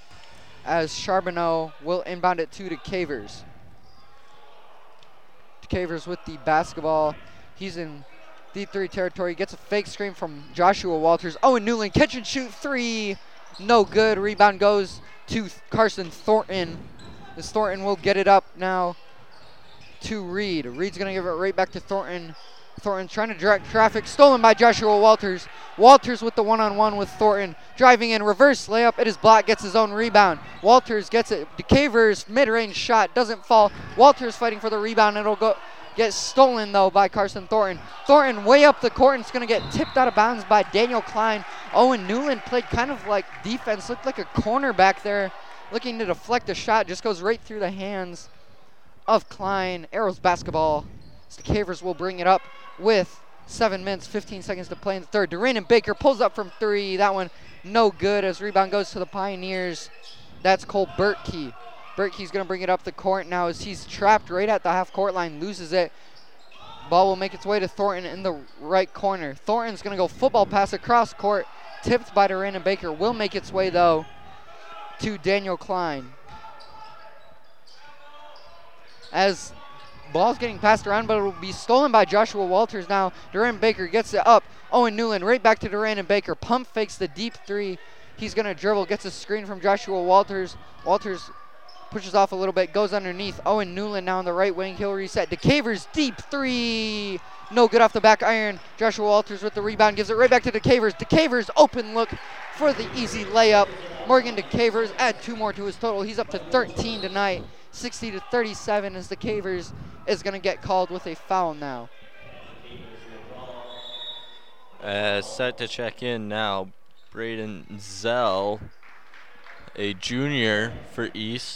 D: as Charbonneau will inbound it to DeCavers. DeCavers with the basketball. He's in deep three territory. Gets a fake screen from Joshua Walters. Owen Newland, catch and shoot three. No good. Rebound goes to Carson Thornton. This Thornton will get it up now to Reed. Reed's going to give it right back to Thornton. Thornton trying to direct traffic. Stolen by Joshua Walters. Walters with the one-on-one with Thornton. Driving in, reverse layup. It is blocked. Gets his own rebound. Walters gets it. DeCavers mid-range shot. Doesn't fall. Walters fighting for the rebound. It'll go get stolen, though, by Carson Thornton. Thornton way up the court, and it's going to get tipped out of bounds by Daniel Klein. Owen Newland played kind of like defense. Looked like a corner back there. Looking to deflect a shot. Just goes right through the hands of Klein. Arrows basketball. DeCavers will bring it up with 7 minutes, 15 seconds to play in the third. Durandon Baker pulls up from three. That one no good as rebound goes to the Pioneers. That's Cole Bertkey. Bertkey's going to bring it up the court now as he's trapped right at the half-court line, loses it. Ball will make its way to Thornton in the right corner. Thornton's going to go football pass across court, tipped by Durandon Baker. Will make its way, though, to Daniel Klein. As ball's getting passed around, but it will be stolen by Joshua Walters now. Durandon Baker gets it up. Owen Newland right back to Durandon Baker. Pump fakes the deep three. He's going to dribble, gets a screen from Joshua Walters. Walters pushes off a little bit, goes underneath. Owen Newland now on the right wing. He'll reset. DeCavers deep three. No good off the back iron. Joshua Walters with the rebound, gives it right back to DeCavers. DeCavers open look for the easy layup. Morgan DeCavers add 2 more to his total. He's up to 13 tonight. 60-37 as DeCavers is going to get called with a foul now.
A: Set to check in now, Braden Zell, a junior for East.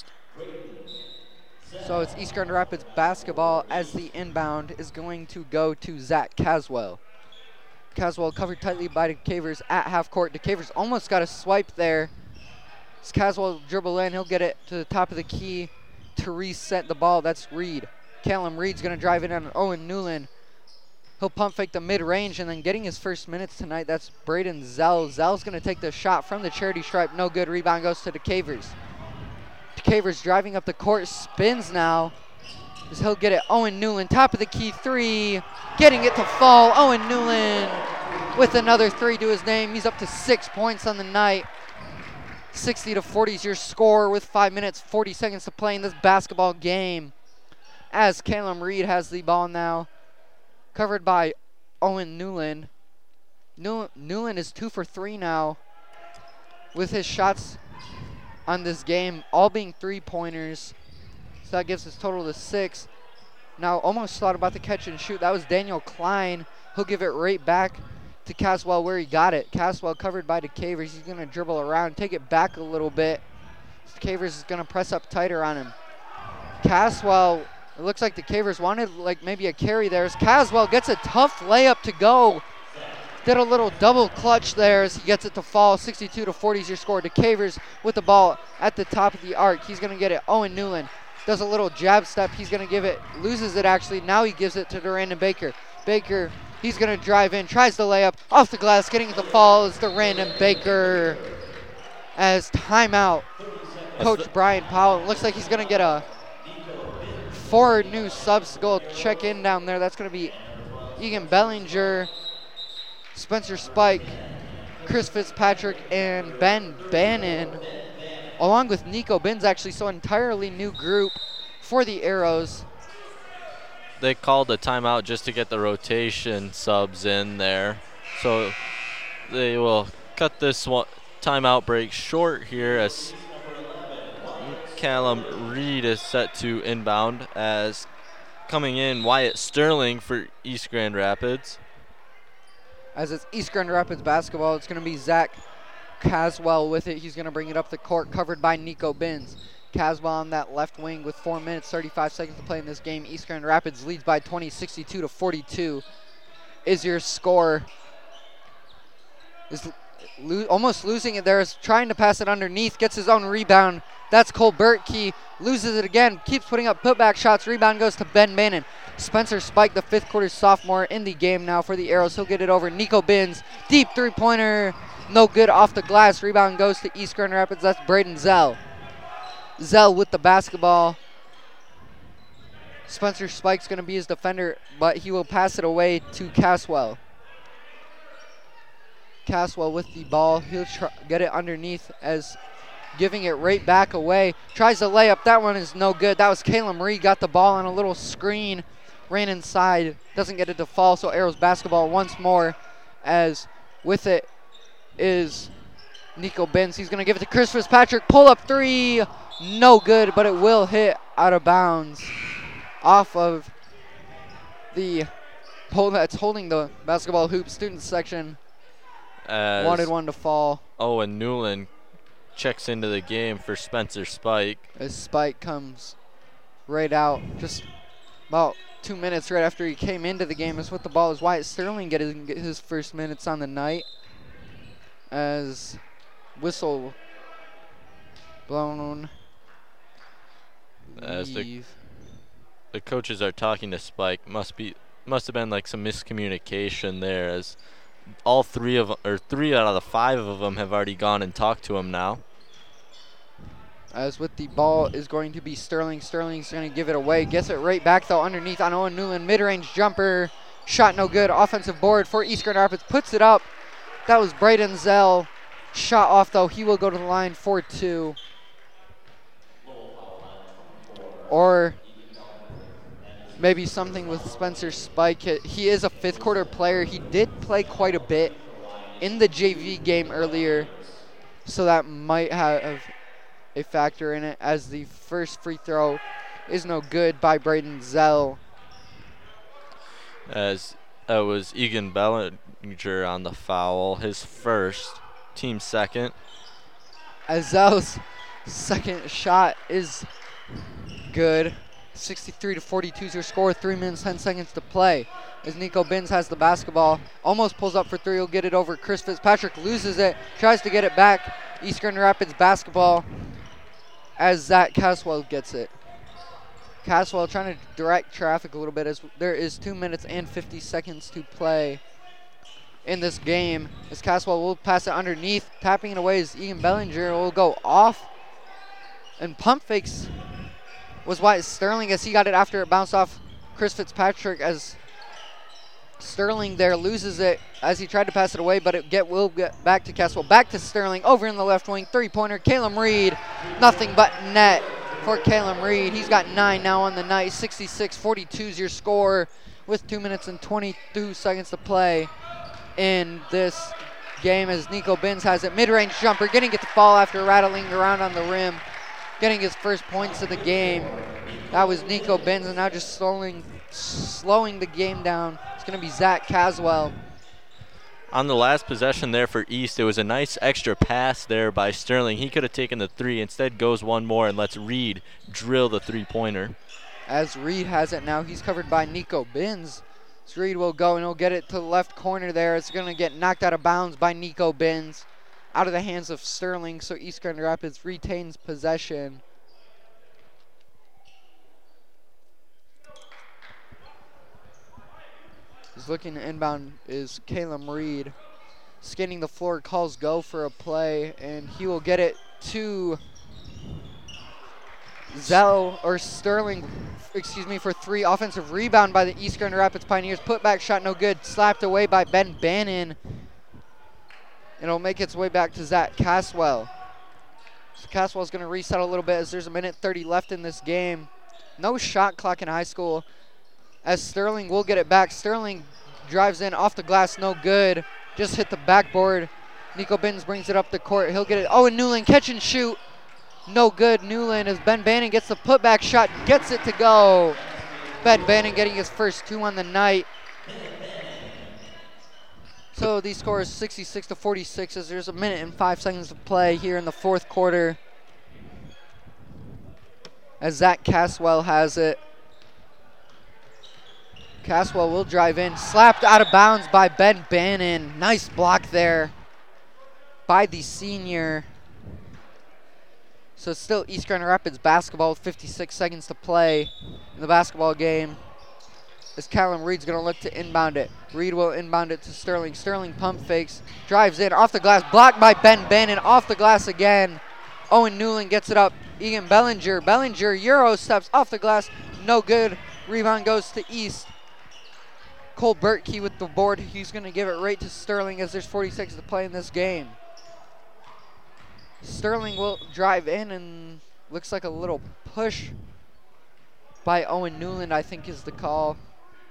D: So it's East Grand Rapids basketball as the inbound is going to go to Zach Caswell. Caswell covered tightly by DeCavers at half court. DeCavers almost got a swipe there. As Caswell dribble in, he'll get it to the top of the key to reset the ball. That's Reed. Callum Reed's going to drive it on Owen Newland. He'll pump fake the mid-range and then getting his first minutes tonight, that's Braden Zell. Zell's going to take the shot from the charity stripe. No good. Rebound goes to DeCavers. DeCavers driving up the court, spins now. As he'll get it. Owen Newland, top of the key, three. Getting it to fall. Owen Newland with another three to his name. He's up to 6 points on the night. 60-40 is your score with 5 minutes, 40 seconds to play in this basketball game. As Callum Reed has the ball now. Covered by Owen Newland. Newland is 2 for 3 now with his shots on this game, all being 3-pointers. So that gives his total to 6. Now almost thought about the catch and shoot. That was Daniel Klein. He'll give it right back to Caswell where he got it. Caswell covered by DeCavers. He's going to dribble around, take it back a little bit. DeCavers is going to press up tighter on him. Caswell, it looks like DeCavers wanted like maybe a carry there. As Caswell gets a tough layup to go. Did a little double clutch there as he gets it to fall. 62-40 is your score. DeCavers with the ball at the top of the arc. He's going to get it. Owen Newland does a little jab step. He's going to give it, loses it actually. Now he gives it to Durandon Baker. Baker, he's going to drive in, tries the layup, off the glass, getting it to fall is Durandon Baker. As timeout, Coach Brian Powell. Looks like he's going to get a 4 new subs to go check in down there. That's going to be Egan Bellinger, Spencer Spike, Chris Fitzpatrick, and Ben Bannon, along with Nico Binns, actually. So entirely new group for the Arrows.
A: They called a timeout just to get the rotation subs in there. So they will cut this one timeout break short here as Callum Reed is set to inbound, as coming in Wyatt Sterling for East Grand Rapids.
D: As it's East Grand Rapids basketball, it's going to be Zach Caswell with it. He's going to bring it up the court, covered by Nico Binns. Caswell on that left wing with 4 minutes, 35 seconds to play in this game. East Grand Rapids leads by 20, 62-42 is your score. Is almost losing it there, is trying to pass it underneath, gets his own rebound. That's Cole Bertkey, loses it again, keeps putting up putback shots. Rebound goes to Ben Bannon. Spencer Spike, the 5th quarter sophomore in the game now for the Arrows. He'll get it over Nico Binns. Deep 3-pointer, no good off the glass. Rebound goes to East Grand Rapids. That's Braden Zell. Zell with the basketball. Spencer Spike's going to be his defender, but he will pass it away to Caswell. Caswell with the ball. He'll get it underneath as giving it right back away. Tries to layup. That one is no good. That was Caleb Reed. Got the ball on a little screen. Ran inside. Doesn't get it to fall, so Arrows basketball once more, as with it is Nico Benz. He's going to give it to Chris Fitzpatrick. Pull up three. No good, but it will hit out of bounds off of the pole that's holding the basketball hoop. Student section wanted one to fall.
A: Owen Newland checks into the game for Spencer Spike.
D: As Spike comes right out just about 2 minutes right after he came into the game. Is with the ball is Wyatt Sterling getting his first minutes on the night. As whistle blown.
A: As the coaches are talking to Spike, must have been like some miscommunication there, as all three out of the 5 of them have already gone and talked to him now.
D: As with the ball is going to be Sterling. Sterling's going to give it away. Gets it right back though underneath on Owen Newland. Mid-range jumper. Shot no good. Offensive board for East Grand Rapids. Puts it up. That was Braden Zell. Shot off though. He will go to the line for 2. Or maybe something with Spencer Spike. He is a 5th quarter player. He did play quite a bit in the JV game earlier, so that might have a factor in it, as the first free throw is no good by Braden Zell.
A: As it was Egan Bellinger on the foul, his first, team second.
D: As Zell's second shot is good. 63-42 is your score. 3 minutes, 10 seconds to play. As Nico Benz has the basketball, almost pulls up for 3. He'll get it over Chris Fitzpatrick, loses it, tries to get it back. East Grand Rapids basketball as Zach Caswell gets it. Caswell trying to direct traffic a little bit, as there is 2 minutes and 50 seconds to play in this game. As Caswell will pass it underneath, tapping it away as Ian Bellinger will go off. And pump fakes was Wyatt Sterling, as he got it after it bounced off Chris Fitzpatrick, as Sterling there loses it as he tried to pass it away, but will get back to Caswell. Back to Sterling, over in the left wing, 3-pointer. Caleb Reed, nothing but net for Caleb Reed. He's got 9 now on the night. 66-42 is your score with 2 minutes and 22 seconds to play in this game, as Nico Benz has it. Mid-range jumper, getting it to fall after rattling around on the rim, getting his first points of the game. That was Nico Benz, and now just slowing the game down. It's going to be Zach Caswell.
A: On the last possession there for East, it was a nice extra pass there by Sterling. He could have taken the 3. Instead goes one more and lets Reed drill the 3-pointer.
D: As Reed has it now, he's covered by Nico Benz. So Reed will go and he'll get it to the left corner there. It's going to get knocked out of bounds by Nico Benz, out of the hands of Sterling, so East Grand Rapids retains possession. He's looking to inbound is Caleb Reed. Scanning the floor, calls go for a play, and he will get it to Sterling, for 3. Offensive rebound by the East Grand Rapids Pioneers. Putback shot no good. Slapped away by Ben Bannon. And it'll make its way back to Zach Caswell. So Caswell's going to reset a little bit, as there's a minute 30 left in this game. No shot clock in high school, as Sterling will get it back. Sterling drives in off the glass, no good. Just hit the backboard. Nico Benz brings it up the court. He'll get it. Oh, and Newland catch and shoot. No good. Newland, as Ben Bannon gets the putback shot, gets it to go. Ben Bannon getting his first 2 on the night. So these scores 66-46, as there's a minute and 5 seconds to play here in the 4th quarter. As Zach Caswell has it. Caswell will drive in. Slapped out of bounds by Ben Bannon. Nice block there by the senior. So still East Grand Rapids basketball with 56 seconds to play in the basketball game. As Callum Reed's going to look to inbound it. Reed will inbound it to Sterling. Sterling pump fakes. Drives in off the glass. Blocked by Ben Bannon. Off the glass again. Owen Newland gets it up. Egan Bellinger. Bellinger Euro steps off the glass. No good. Rebound goes to East. Cole Bertkey with the board. He's going to give it right to Sterling as there's 40 seconds to play in this game. Sterling will drive in, and looks like a little push by Owen Newland, I think is the call.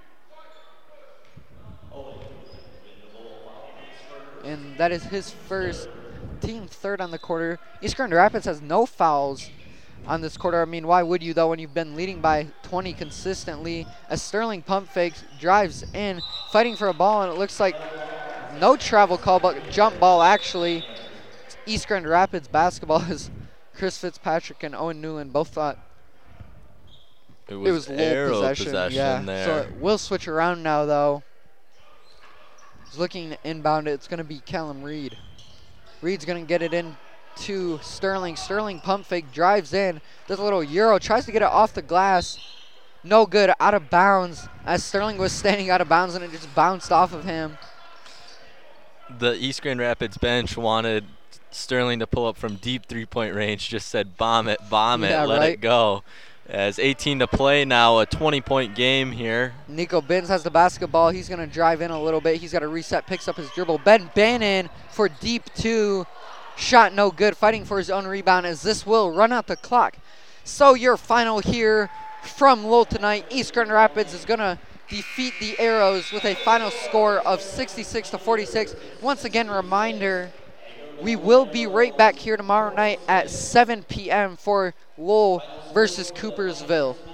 D: And that is his first, team third on the quarter. East Grand Rapids has no fouls on this quarter. I mean, why would you, though, when you've been leading by 20 consistently? As Sterling pump fakes, drives in, fighting for a ball, and it looks like no travel call, but jump ball, actually. It's East Grand Rapids basketball, as Chris Fitzpatrick and Owen Newland both thought
A: It was
D: Lowell
A: arrow
D: possession. Yeah,
A: there.
D: so it will switch around now, though. He's looking to inbound it. It's going to be Callum Reed. Reed's going to get it in to Sterling. Sterling pump fake, drives in, does a little Euro, tries to get it off the glass. No good, out of bounds, as Sterling was standing out of bounds and it just bounced off of him.
A: The East Grand Rapids bench wanted Sterling to pull up from deep three-point range, just said bomb it, let it go. As 18 to play now, a 20-point game here.
D: Nico Binns has the basketball. He's going to drive in a little bit. He's got to reset, picks up his dribble. Ben Bannon for deep two. Shot no good, fighting for his own rebound as this will run out the clock. So your final here from Lowell tonight. East Grand Rapids is going to defeat the Arrows with a final score of 66-46. Once again, reminder, we will be right back here tomorrow night at 7 p.m. for Lowell versus Coopersville.